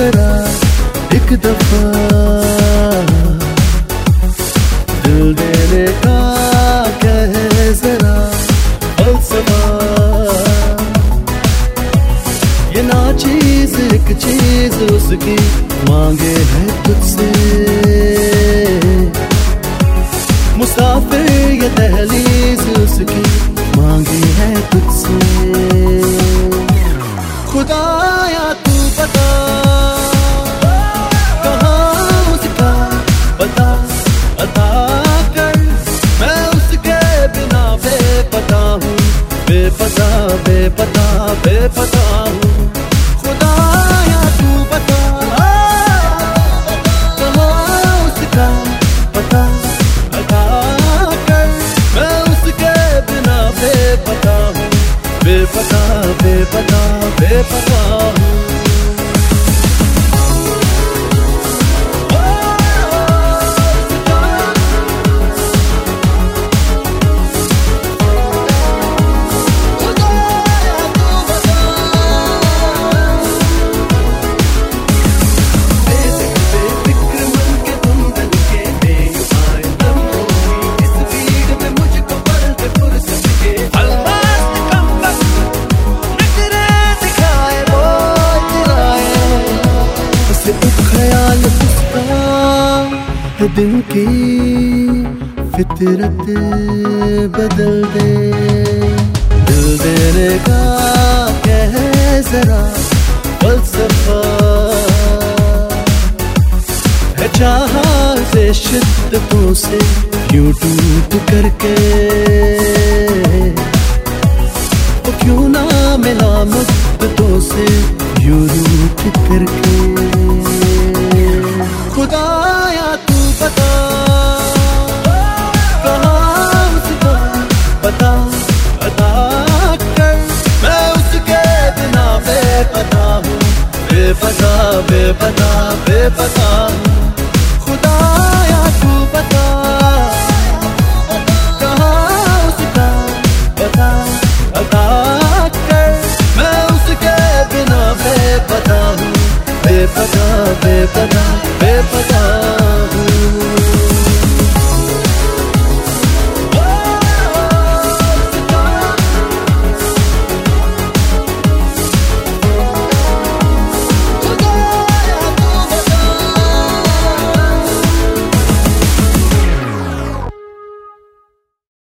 जरा एक दफा दिल देने का क्या है जरा फलसफा। ये ना चीज एक चीज उसकी मांगे है तुझसे, मुसाफिर ये दहलीज उसकी मांगी है तुझसे। खुदाया तू बता कहाँ उसका पता अता कर, मैं उसके बिना बेपता हूँ, बेपता बेपता बेपता हूँ। खुदाया तू बता कहाँ उसका पता अता कर, मैं उसके बिना बेपता हूँ, बेपता बेपता बेपता हूँ। दिन की फितरत बदल दे, दिल देने का क्या है जरा फलसफा। है चाहा से शिद्दतों से यूं टूट करके, तो क्यों ना मिला मुद्दतों से यूं रूठ करके। खुदाया तू बता कहाँ उसका पता अता कर, मैं उसके बिना बेपता हूँ, बेपता बेपता बेपता हूँ। खुदाया तू बता कहाँ उसका पता अता कर, मैं उसके बिना बेपता हूँ, बेपता बेपता